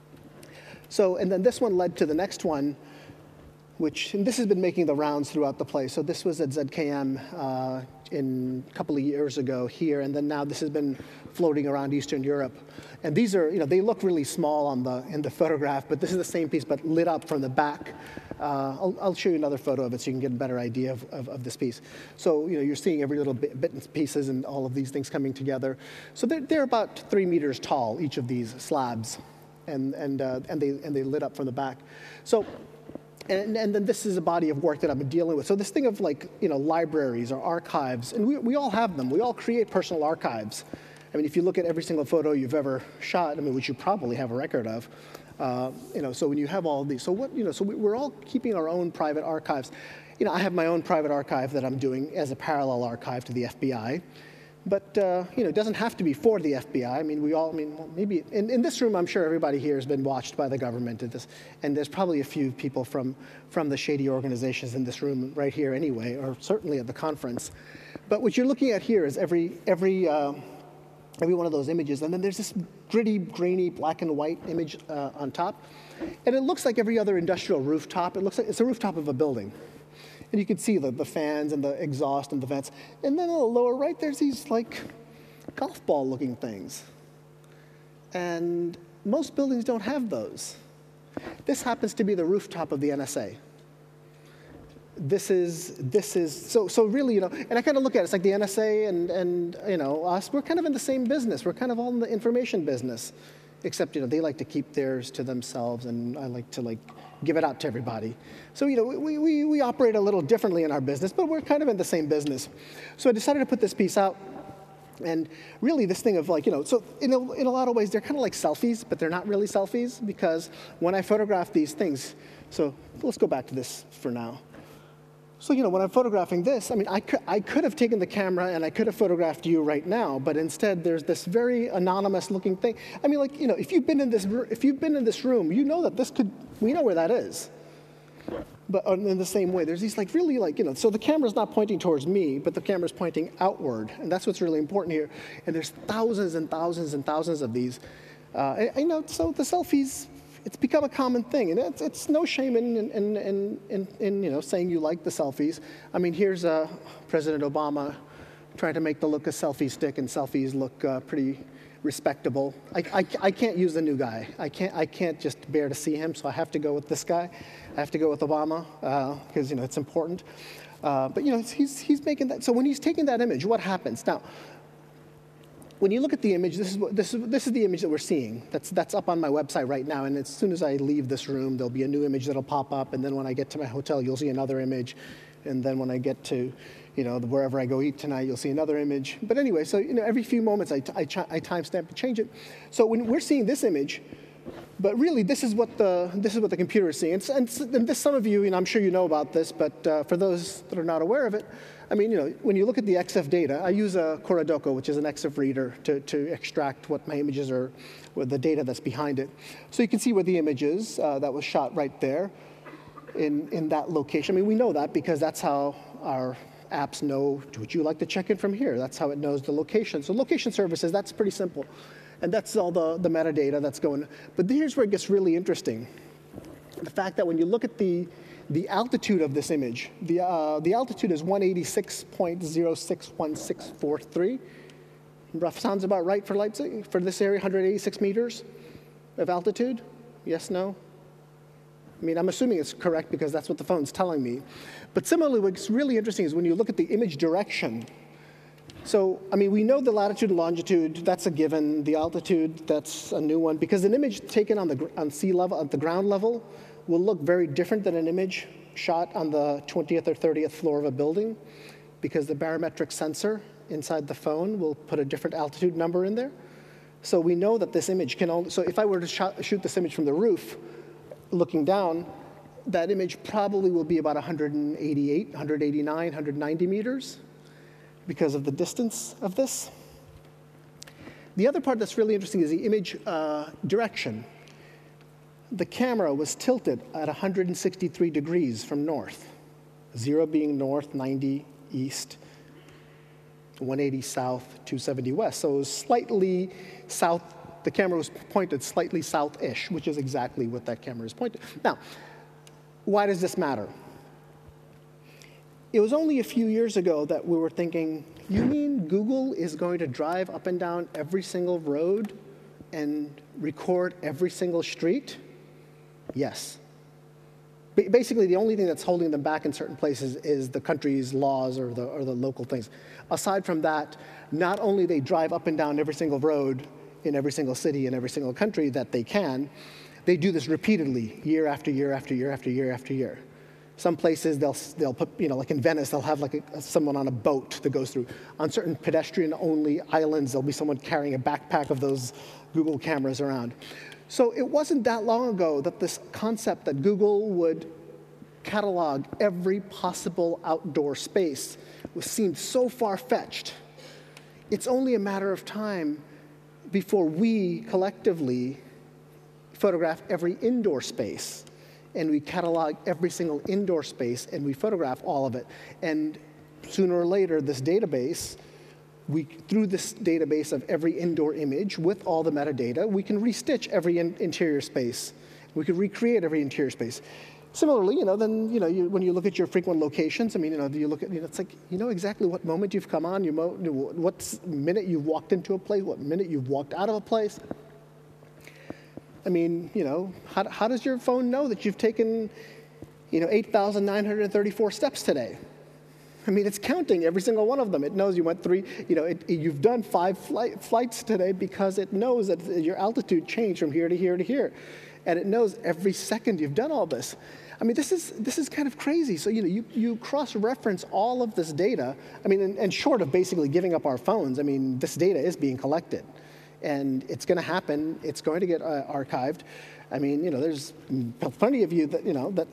So, and then this one led to the next one, which, and this has been making the rounds throughout the place. So this was at Z K M uh, in a couple of years ago here, and then now this has been floating around Eastern Europe. And these are, you know, they look really small on the, in the photograph, but this is the same piece, but lit up from the back. Uh, I'll, I'll show you another photo of it so you can get a better idea of, of, of this piece. So, you know, you're seeing every little bit, bit and pieces and all of these things coming together. So they're, they're about three meters tall, each of these slabs, and, and, uh, and, they, and they lit up from the back. So, And, and then this is a body of work that I've been dealing with. So this thing of like, you know, libraries or archives, and we, we all have them. We all create personal archives. I mean, if you look at every single photo you've ever shot, I mean, which you probably have a record of, uh, you know, so when you have all of these, so what, you know, so we, we're all keeping our own private archives. You know, I have my own private archive that I'm doing as a parallel archive to the F B I. But, uh, you know, it doesn't have to be for the F B I. I mean, we all, I mean, well, maybe, in, in this room, I'm sure everybody here has been watched by the government at this, and there's probably a few people from, from the shady organizations in this room right here anyway, or certainly at the conference. But what you're looking at here is every, every, uh, every one of those images, and then there's this gritty, grainy, black and white image uh, on top. And it looks like every other industrial rooftop. It looks like it's a rooftop of a building. And you can see the, the fans and the exhaust and the vents. And then on the lower right, there's these like golf ball looking things. And most buildings don't have those. This happens to be the rooftop of the N S A. This is, this is, so, so really, you know, and I kind of look at it, it's like the N S A and, and, you know, us, we're kind of in the same business. We're kind of all in the information business, except, you know, they like to keep theirs to themselves, and I like to, like, give it out to everybody. So, you know, we, we, we operate a little differently in our business, but we're kind of in the same business. So I decided to put this piece out. And really this thing of like, you know, so in a, in a lot of ways, they're kind of like selfies, but they're not really selfies, because when I photograph these things, so let's go back to this for now. So, you know, when I'm photographing this, I mean, I could, I could have taken the camera and I could have photographed you right now, but instead there's this very anonymous looking thing. I mean, like, you know, if you've been in this, if you've been in this room, you know that this could, we know where that is. But in the same way, there's these like really like, you know, so the camera's not pointing towards me, but the camera's pointing outward. And that's what's really important here. And there's thousands and thousands and thousands of these. Uh, and, you know, so the selfies, it's become a common thing, and it's, it's no shame in, in, in, in, in, you know, saying you like the selfies. I mean, here's uh, President Obama trying to make the look a selfie stick, and selfies look uh, pretty respectable. I, I, I can't use the new guy. I can't, I can't just bear to see him, so I have to go with this guy. I have to go with Obama, because, uh, you know, it's important. Uh, but, you know, he's, he's making that. So when he's taking that image, what happens? Now, when you look at the image, this is, what, this, is, this is the image that we're seeing. That's, that's up on my website right now, and as soon as I leave this room, there'll be a new image that'll pop up, and then when I get to my hotel, you'll see another image, and then when I get to, you know, wherever I go eat tonight, you'll see another image. But anyway, so, you know, every few moments, I, I, I timestamp and change it. So when we're seeing this image, but really, this is what the, this is what the computer is seeing. And, and, and this, some of you, and I'm sure you know about this, but uh, for those that are not aware of it, I mean, you know, when you look at the X F data, I use a Coradoko, which is an X F reader, to, to extract what my images are, with the data that's behind it. So you can see where the image is. Uh, that was shot right there in, in that location. I mean, we know that because that's how our apps know, would you like to check in from here? That's how it knows the location. So location services, that's pretty simple. And that's all the, the metadata that's going. But here's where it gets really interesting. The fact that when you look at the, the altitude of this image, the, uh, the altitude is one eighty-six point zero six one six four three. Rough sounds about right for Leipzig, for this area, one hundred eighty-six meters of altitude? Yes, no? I mean, I'm assuming it's correct because that's what the phone's telling me. But similarly, what's really interesting is when you look at the image direction. So, I mean, we know the latitude and longitude, that's a given. The altitude, that's a new one. Because an image taken on the on sea level, at the ground level, will look very different than an image shot on the twentieth or thirtieth floor of a building, because the barometric sensor inside the phone will put a different altitude number in there. So we know that this image can only, so if I were to shot, shoot this image from the roof, looking down, that image probably will be about one hundred eighty-eight, one hundred eighty-nine, one hundred ninety meters because of the distance of this. The other part that's really interesting is the image uh, direction. The camera was tilted at one hundred sixty-three degrees from north, zero being north, ninety east, one eighty south, two seventy west. So it was slightly south. The camera was pointed slightly south-ish, which is exactly what that camera is pointed. Now, why does this matter? It was only a few years ago that we were thinking, you mean Google is going to drive up and down every single road and record every single street? Yes. Ba- basically, the only thing that's holding them back in certain places is the country's laws or the, or the local things. Aside from that, not only they drive up and down every single road in every single city in every single country that they can, they do this repeatedly, year after year after year after year after year. Some places they'll they'll put, you know, like in Venice, they'll have like a, someone on a boat that goes through. On certain pedestrian-only islands, there'll be someone carrying a backpack of those Google cameras around. So it wasn't that long ago that this concept that Google would catalog every possible outdoor space was seemed so far-fetched. It's only a matter of time before we collectively photograph every indoor space, and we catalog every single indoor space, and we photograph all of it. And sooner or later, this database, we, through this database of every indoor image with all the metadata, we can restitch every in interior space. We can recreate every interior space. Similarly, you know, then, you know, you, when you look at your frequent locations, I mean, you know, you look at, you know, it's like, you know exactly what moment you've come on, you mo what minute you've walked into a place, what minute you've walked out of a place. I mean, you know, how, how does your phone know that you've taken, you know, eight thousand nine hundred thirty-four steps today? I mean, it's counting every single one of them. It knows you went three, you know, it, you've done five flight, flights today because it knows that your altitude changed from here to here to here. And it knows every second you've done all this. I mean, this is, this is kind of crazy. So, you know, you, you cross-reference all of this data. I mean, and, and short of basically giving up our phones, I mean, this data is being collected. And it's going to happen. It's going to get uh, archived. I mean, you know, there's plenty of you that, you know, that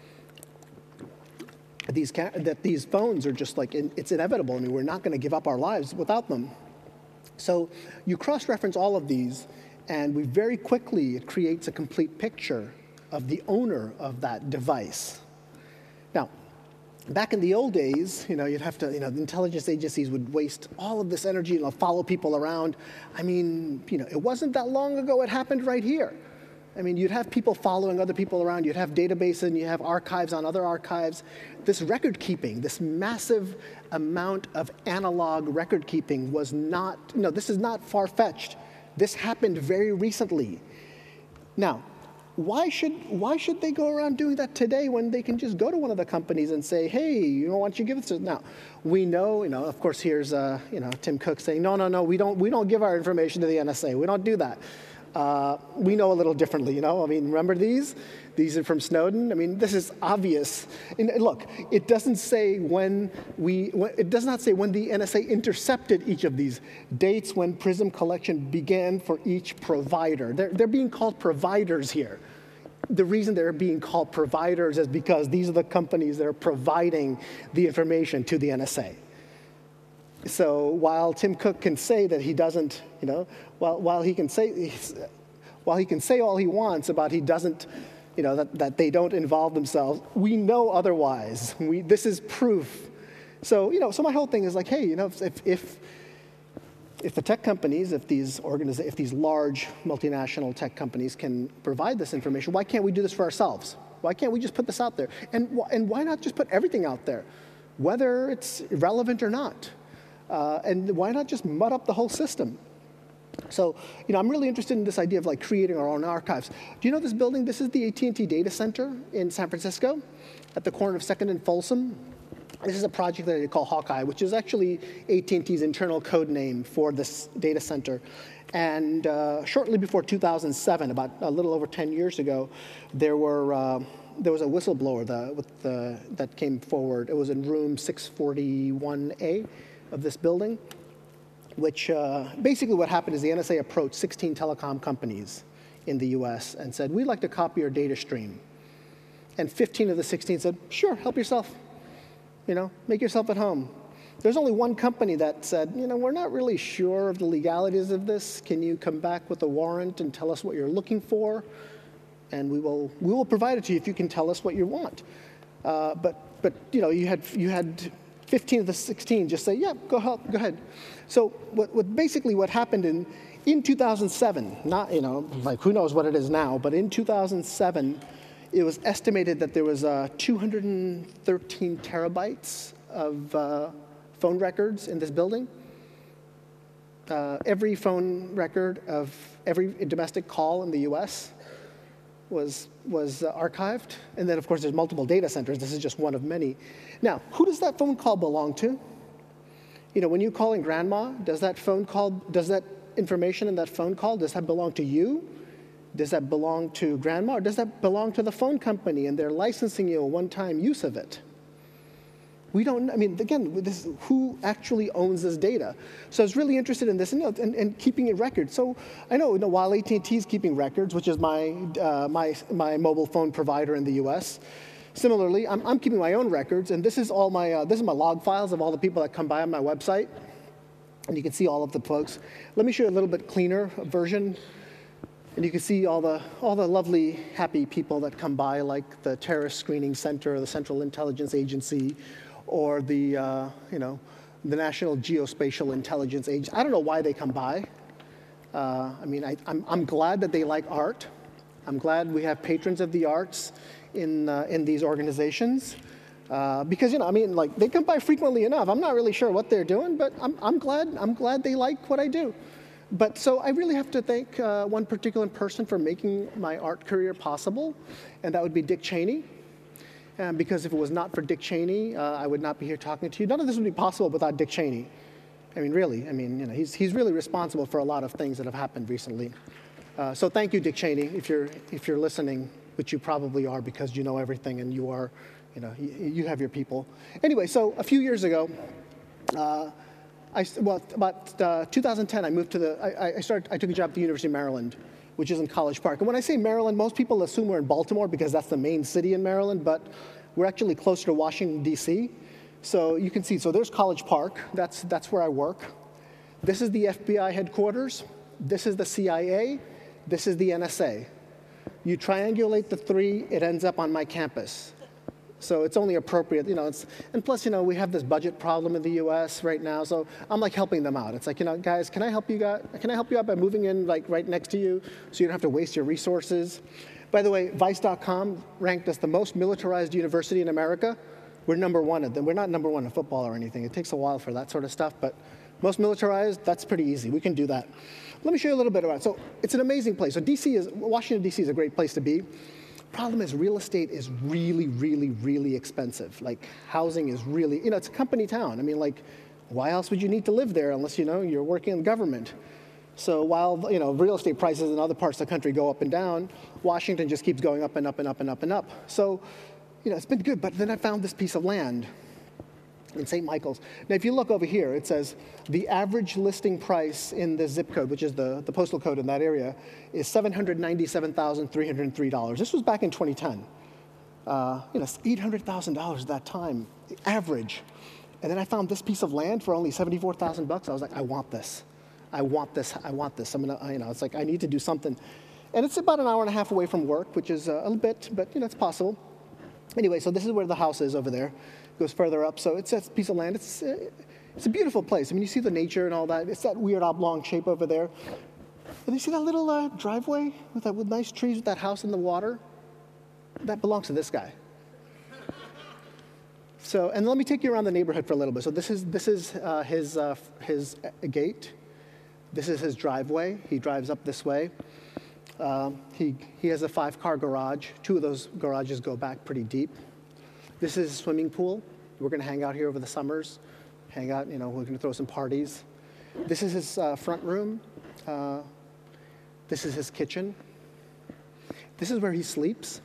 these, ca that these phones are just like, in, it's inevitable. I mean, we're not going to give up our lives without them. So you cross-reference all of these, and we very quickly, it creates a complete picture of the owner of that device. Now, back in the old days, you know, you'd have to, you know, the intelligence agencies would waste all of this energy and follow people around. I mean, you know, it wasn't that long ago it happened right here. I mean, you'd have people following other people around. You'd have databases and you have archives on other archives. This record keeping, this massive amount of analog record keeping was not, you know, this is not far-fetched. This happened very recently. Now, why should, why should they go around doing that today when they can just go to one of the companies and say, hey, you know, why don't you give it to us? Now, we know, you know, of course, here's, uh, you know, Tim Cook saying, no, no, no, we don't, we don't give our information to the N S A. We don't do that. Uh, we know a little differently, you know? I mean, remember these? These are from Snowden. I mean, this is obvious. And look, it doesn't say when we, it does not say when the N S A intercepted each of these dates when PRISM collection began for each provider. They're, they're being called providers here. The reason they're being called providers is because these are the companies that are providing the information to the N S A. So while Tim Cook can say that he doesn't, you know, while, while he can say, while he can say all he wants about he doesn't, you know, that, that they don't involve themselves, we know otherwise. We, this is proof So, you know, so my whole thing is like, hey, you know, if, if, if the tech companies, if these organiza- if these large multinational tech companies can provide this information, why can't we do this for ourselves? Why can't we just put this out there? And, wh and why not just put everything out there, whether it's relevant or not? Uh, and why not just mud up the whole system? So, you know, I'm really interested in this idea of like creating our own archives. Do you know this building? This is the A T and T data center in San Francisco at the corner of second and Folsom. This is a project that they call Hawkeye, which is actually A T and T's internal code name for this data center. And uh, shortly before two thousand seven, about a little over ten years ago, there were uh, there was a whistleblower the, with the, that came forward. It was in room six forty-one A of this building, which uh, basically what happened is the N S A approached sixteen telecom companies in the U S and said, we'd like to copy your data stream. And fifteen of the sixteen said, sure, help yourself. You know, make yourself at home. There's only one company that said, you know, we're not really sure of the legalities of this. Can you come back with a warrant and tell us what you're looking for? And we will, we will provide it to you if you can tell us what you want. Uh, but, but you know, you had, you had fifteen of the sixteen just say, yeah, go, help, go ahead. So what, what basically what happened in, in two thousand seven, not, you know, like who knows what it is now, but in two thousand seven, it was estimated that there was uh, two hundred thirteen terabytes of uh, phone records in this building. Uh, every phone record of every domestic call in the U S was, was uh, archived. And then, of course, there's multiple data centers. This is just one of many. Now, who does that phone call belong to? You know, when you're calling grandma, does that phone call, does that information in that phone call, does that belong to you? Does that belong to grandma, or does that belong to the phone company and they're licensing you a one-time use of it? We don't, I mean, again, this, who actually owns this data? So I was really interested in this and, you know, and, and keeping a record. So I know, you know while A T and T is keeping records, which is my, uh, my, my mobile phone provider in the U S, similarly, I'm, I'm keeping my own records, and this is all my, uh, this is my log files of all the people that come by on my website. And you can see all of the folks. Let me show you a little bit cleaner version. And you can see all the, all the lovely, happy people that come by, like the Terrorist Screening Center, or the Central Intelligence Agency, or the, uh, you know, the National Geospatial Intelligence Agency. I don't know why they come by. Uh, I mean, I, I'm, I'm glad that they like art. I'm glad we have patrons of the arts in, uh, in these organizations. Uh, because, you know, I mean, like, they come by frequently enough. I'm not really sure what they're doing, but I'm, I'm, glad, I'm glad they like what I do. But so I really have to thank uh, one particular person for making my art career possible, and that would be Dick Cheney. And because if it was not for Dick Cheney, uh, I would not be here talking to you. None of this would be possible without Dick Cheney. I mean, really. I mean, you know, he's, he's really responsible for a lot of things that have happened recently. Uh, so thank you, Dick Cheney, if you're, if you're listening, which you probably are because you know everything and you are, you know, you, you have your people. Anyway, so a few years ago, uh, I, well, about uh, two thousand ten, I moved to the, I, I, started, I took a job at the University of Maryland, which is in College Park. And when I say Maryland, most people assume we're in Baltimore because that's the main city in Maryland, but we're actually closer to Washington, D C. So you can see, so there's College Park. That's, that's where I work. This is the F B I headquarters. This is the C I A. This is the N S A. You triangulate the three, it ends up on my campus. So it's only appropriate, you know, it's, and plus, you know, we have this budget problem in the U S right now, so I'm like helping them out. It's like, you know, guys, can I help you guys, can I help you out by moving in like right next to you so you don't have to waste your resources? By the way, Vice dot com ranked us the most militarized university in America. We're number one at them. We're not number one in football or anything. It takes a while for that sort of stuff, but most militarized, that's pretty easy. We can do that. Let me show you a little bit about it. So it's an amazing place. So D C is, Washington, D C is a great place to be. Problem is, real estate is really, really, really expensive. Like, housing is really, you know, it's a company town. I mean, like, why else would you need to live there unless, you know, you're working in government? So while, you know, real estate prices in other parts of the country go up and down, Washington just keeps going up and up and up and up and up. So, you know, it's been good. But then I found this piece of land in Saint Michael's. Now, if you look over here, it says the average listing price in the zip code, which is the, the postal code in that area, is seven hundred ninety-seven thousand three hundred three dollars. This was back in twenty ten. Uh, you know, eight hundred thousand dollars at that time, average. And then I found this piece of land for only seventy-four thousand bucks. I was like, I want this. I want this. I want this. I'm gonna, you know, it's like I need to do something. And it's about an hour and a half away from work, which is a little bit, but you know, it's possible. Anyway, so this is where the house is over there. It goes further up, so it's a piece of land. It's, uh, it's a beautiful place. I mean, you see the nature and all that. It's that weird oblong shape over there. And you see that little uh, driveway with, that, with nice trees with that house in the water? That belongs to this guy. So, and let me take you around the neighborhood for a little bit. So this is, this is uh, his, uh, his gate. This is his driveway. He drives up this way. Um, he, he has a five-car garage. Two of those garages go back pretty deep. This is a swimming pool. We're going to hang out here over the summers. Hang out, you know, we're going to throw some parties. This is his uh, front room. Uh, this is his kitchen. This is where he sleeps.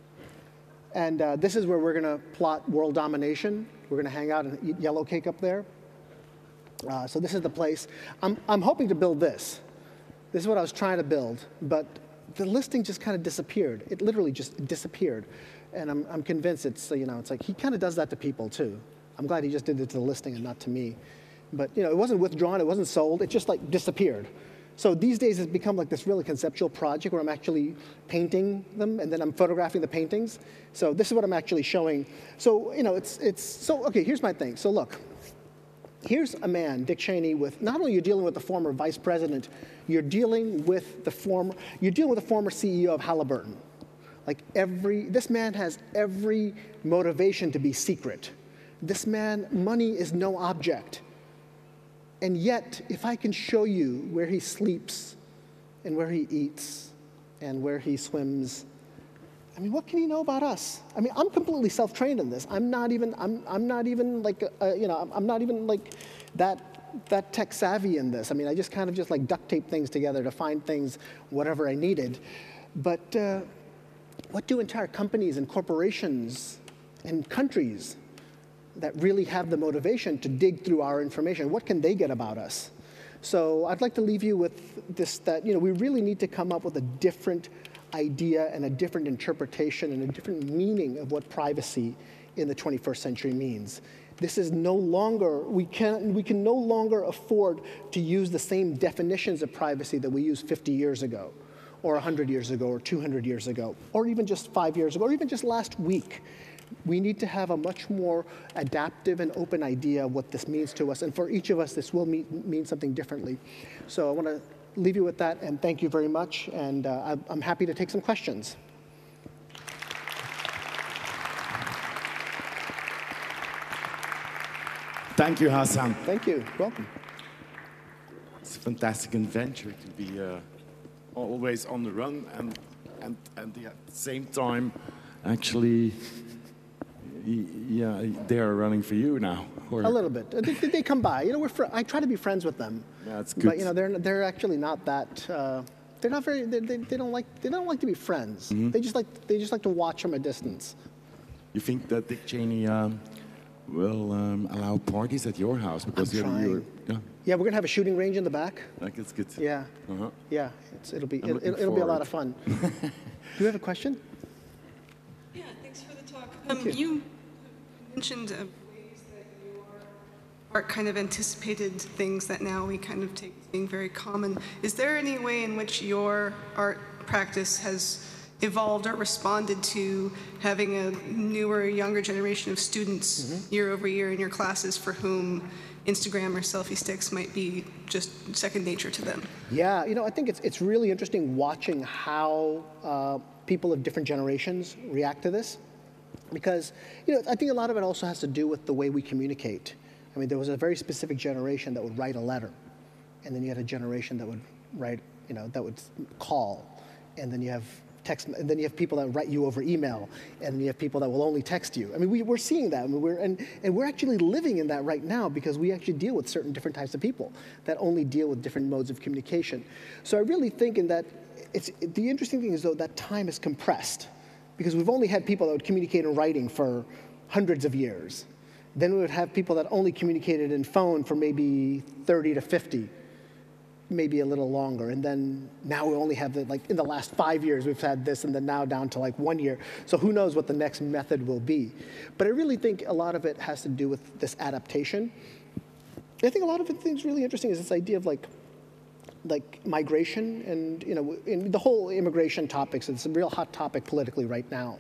And uh, this is where we're going to plot world domination. We're going to hang out and eat yellow cake up there. Uh, so this is the place. I'm, I'm hoping to build this. This is what I was trying to build, but the listing just kind of disappeared. It literally just disappeared. And I'm, I'm convinced it's, you know, it's like he kind of does that to people too. I'm glad he just did it to the listing and not to me. But, you know, it wasn't withdrawn, it wasn't sold, it just like disappeared. So these days it's become like this really conceptual project where I'm actually painting them and then I'm photographing the paintings. So this is what I'm actually showing. So, you know, it's, it's, so, okay, here's my thing. So look. Here's a man, Dick Cheney, with not only you're dealing with the former vice president, you're dealing with the former, you're dealing with the former C E O of Halliburton. Like every, this man has every motivation to be secret. This man, money is no object. And yet, if I can show you where he sleeps and where he eats and where he swims, I mean, what can he know about us? I mean, I'm completely self-trained in this. I'm not even, I'm, I'm not even like, a, a, you know, I'm, I'm not even like that, that tech savvy in this. I mean, I just kind of just like duct tape things together to find things, whatever I needed. But uh, what do entire companies and corporations and countries that really have the motivation to dig through our information, what can they get about us? So I'd like to leave you with this, that, you know, we really need to come up with a different idea and a different interpretation and a different meaning of what privacy in the twenty-first century means. This is no longer, we can, we can no longer afford to use the same definitions of privacy that we used fifty years ago, or one hundred years ago, or two hundred years ago, or even just five years ago, or even just last week. We need to have a much more adaptive and open idea of what this means to us, and for each of us, this will mean, mean something differently. So I want to leave you with that, and thank you very much, and uh, I'm happy to take some questions. Thank you, Hassan. Thank you. Welcome. It's a fantastic adventure to be uh, always on the run and, and, and at the same time, actually, yeah, they are running for you now. Or... A little bit. They, they come by. You know, we're fr I try to be friends with them. Yeah, that's good. But you know, they're they're actually not that. Uh, they're not very. They, they, they don't like. They don't like to be friends. Mm-hmm. They just like. They just like to watch from a distance. You think that Dick Cheney um, will um, allow parties at your house because I'm you're, you're yeah. Yeah, we're gonna have a shooting range in the back. Like it's good. Yeah. Uh-huh. Yeah. It's, it'll be. It'll, it'll be a lot of fun. Do you have a question? Yeah. Thanks for the talk. Um, you. you mentioned uh, ways that your art kind of anticipated things that now we kind of take as being very common. Is there any way in which your art practice has evolved or responded to having a newer, younger generation of students mm-hmm. year over year in your classes for whom Instagram or selfie sticks might be just second nature to them? Yeah, you know, I think it's, it's really interesting watching how uh, people of different generations react to this. Because, you know, I think a lot of it also has to do with the way we communicate. I mean, there was a very specific generation that would write a letter, and then you had a generation that would write, you know, that would call, and then you have text, and then you have people that write you over email, and then you have people that will only text you. I mean, we, we're seeing that, I mean, we're, and, and we're actually living in that right now because we actually deal with certain different types of people that only deal with different modes of communication. So I really think in that, it's, the interesting thing is, though, that time is compressed. Because we've only had people that would communicate in writing for hundreds of years. Then we would have people that only communicated in phone for maybe thirty to fifty, maybe a little longer. And then now we only have, the, like in the last five years, we've had this, and then now down to like one year. So who knows what the next method will be. But I really think a lot of it has to do with this adaptation. I think a lot of it things really interesting is this idea of like, like migration and, you know, in the whole immigration topics, it's a real hot topic politically right now.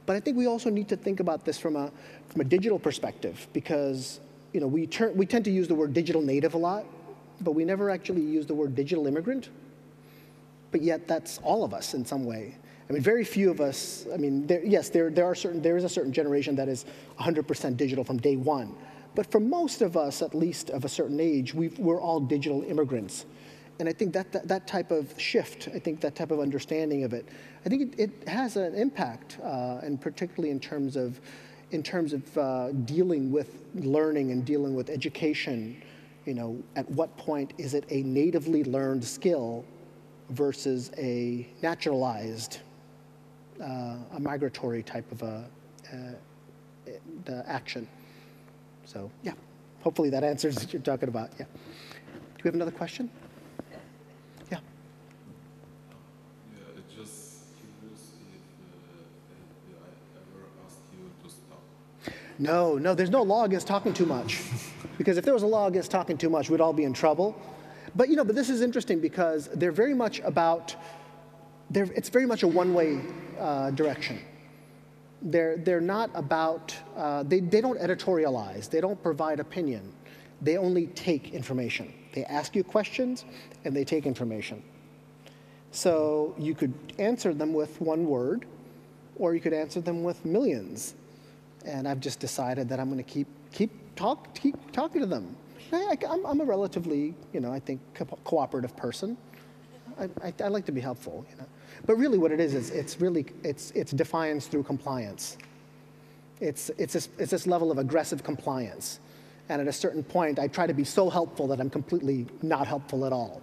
But I think we also need to think about this from a, from a digital perspective, because you know, we, turn, we tend to use the word digital native a lot, but we never actually use the word digital immigrant. But yet that's all of us in some way. I mean, very few of us, I mean, there, yes, there, there, are certain, there is a certain generation that is one hundred percent digital from day one. But for most of us, at least of a certain age, we've, we're all digital immigrants. And I think that, that, that type of shift, I think that type of understanding of it, I think it, it has an impact, uh, and particularly in terms of, in terms of uh, dealing with learning and dealing with education. You know, at what point is it a natively learned skill versus a naturalized, uh, a migratory type of a, uh, uh, action? So, yeah, hopefully that answers what you're talking about. Yeah. Do we have another question? Yeah. Yeah, it just curious if uh, F B I ever asked you to stop. No, no, there's no law against talking too much. Because if there was a law against talking too much, we'd all be in trouble. But, you know, but this is interesting because they're very much about, they're, it's very much a one-way uh, direction. They're, they're not about, uh, they, they don't editorialize. They don't provide opinion. They only take information. They ask you questions, and they take information. So you could answer them with one word, or you could answer them with millions. And I've just decided that I'm going to keep, keep, talk, keep talking to them. I, I'm, I'm a relatively, you know, I think, co cooperative person. I, I, I like to be helpful, you know. But really what it is, is it's really, it's, it's defiance through compliance. It's, it's, this, it's this level of aggressive compliance. And at a certain point, I try to be so helpful that I'm completely not helpful at all.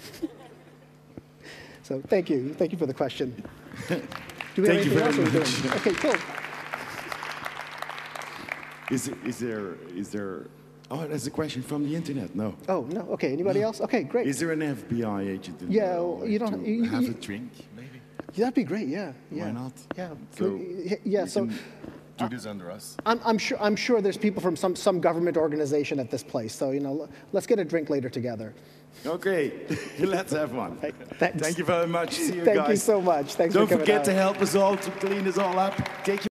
So thank you. Thank you for the question. Do we Thank have you anything very else? much. Okay, cool. Is, is there, is there, oh, there's a question from the internet, no. Oh, no, okay, anybody else? Okay, great. Is there an F B I agent in Yeah, there? well, Like you don't- to you- have you- a drink, maybe? That'd be great, yeah. yeah. Why not? Yeah, So yeah, we so can do this under us. I'm, I'm, sure, I'm sure there's people from some, some government organization at this place, so, you know, let's get a drink later together. Okay, let's have one. Thanks. Thank you very much. See you Thank guys. you so much. Thanks Don't for coming forget out. to help us all to clean this all up. Take your